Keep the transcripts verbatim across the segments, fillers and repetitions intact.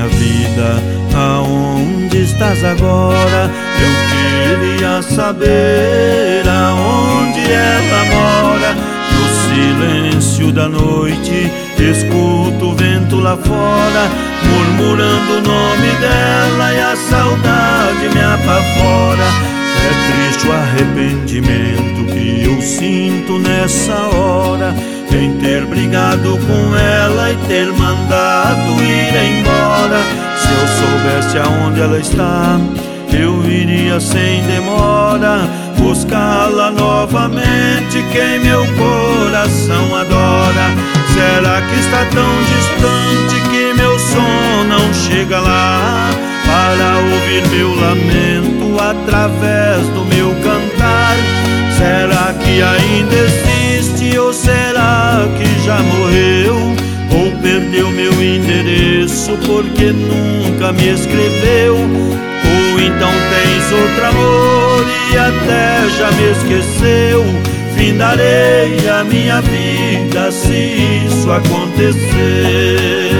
minha vida, aonde estás agora? Eu queria saber aonde ela mora. No silêncio da noite escuto o vento lá fora, murmurando o nome dela, e a saudade me apavora. É triste o arrependimento que eu sinto nessa hora, em ter brigado com ela e ter mandado ir embora. Se eu soubesse aonde ela está, eu iria sem demora buscá-la novamente, quem meu coração adora. Será que está tão distante que meu som não chega lá, para ouvir meu lamento através do meu cantar? Será que ainda existe, ou será que já morreu, ou perdeu meu endereço porque nunca me escreveu? Ou então tens outro amor e até já me esqueceu? Findarei a minha vida se isso acontecer.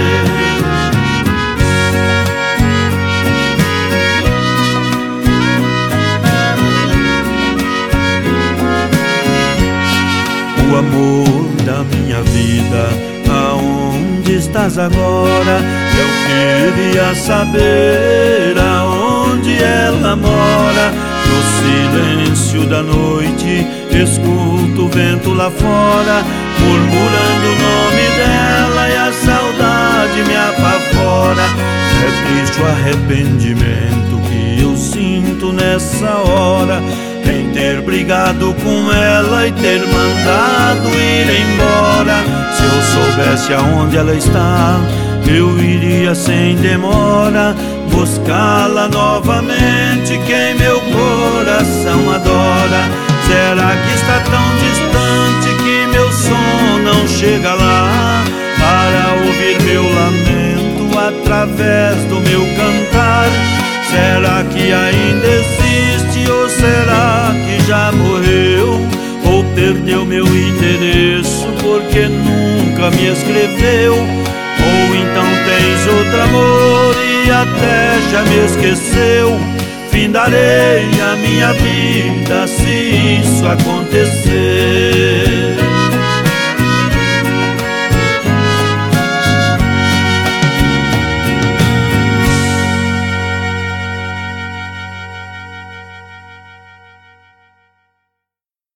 O amor da minha vida, aonde estás agora? Eu queria saber aonde ela mora. No silêncio da noite escuto o vento lá fora, murmurando o nome dela, e a saudade me apavora. É triste o arrependimento que eu sinto nessa hora, em ter brigado com ela e ter mandado ir embora. Se eu soubesse aonde ela está, eu iria sem demora buscá-la novamente, quem meu coração adora. Será que está tão distante que meu som não chega lá, para ouvir meu lamento através do meu cantar? Será que ainda existe, ou será que já morreu, ou perdeu meu endereço porque nunca me escreveu? Ou então tens outro amor e até já me esqueceu? Findarei a minha vida se isso acontecer.